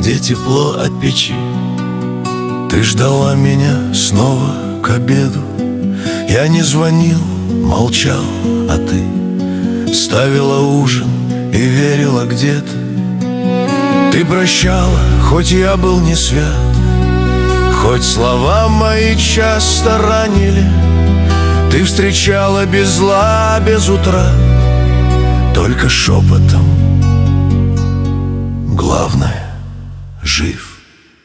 где тепло от печи. Ты ждала меня снова к обеду. Я не звонил, молчал, а ты ставила ужин и верила где-то. Ты прощала, хоть я был не свят, хоть слова мои часто ранили. Ты встречала без зла, без утра, только шепотом. Главное, жив.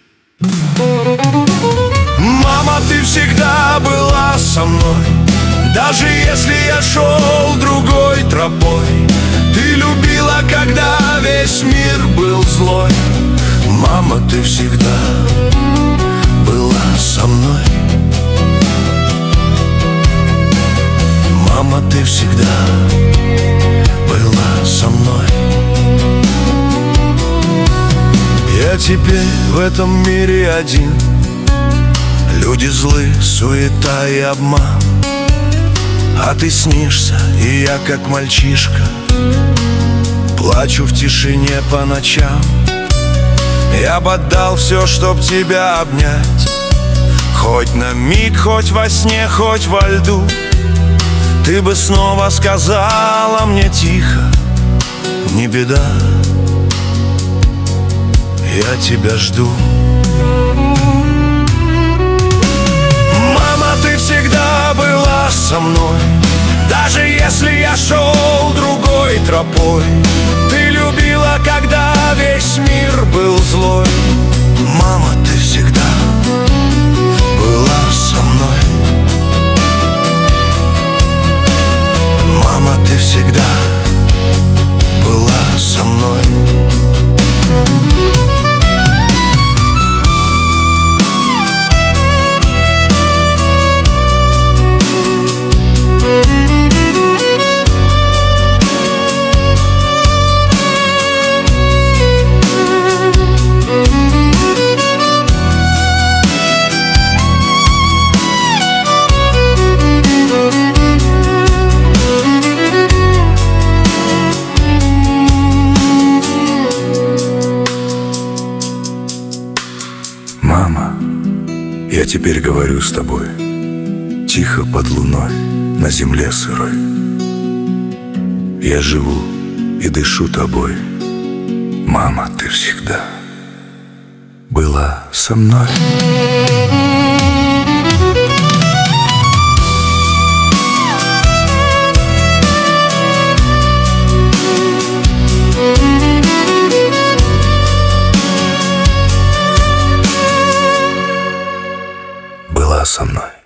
Мама, ты всегда была со мной, даже если я шел другой тропой. Ты любила, когда весь мир был злой. Мама, ты всегда была со мной. Мама, ты всегда была со мной. Я теперь в этом мире один. Люди злы, суета и обман. А ты снишься, и я как мальчишка плачу в тишине по ночам. Я бы отдал все, чтоб тебя обнять, хоть на миг, хоть во сне, хоть во льду. Ты бы снова сказала мне тихо: не беда, я тебя жду. Мама, ты всегда была со мной, даже если я шел другой тропой. Ты любила, когда весь мир был злой. Мама, ты всегда была со мной. Мама, ты всегда была со мной. Мама, я теперь говорю с тобой тихо под луной на земле сырой. Я живу и дышу тобой. Мама, ты всегда была со мной. Была со мной.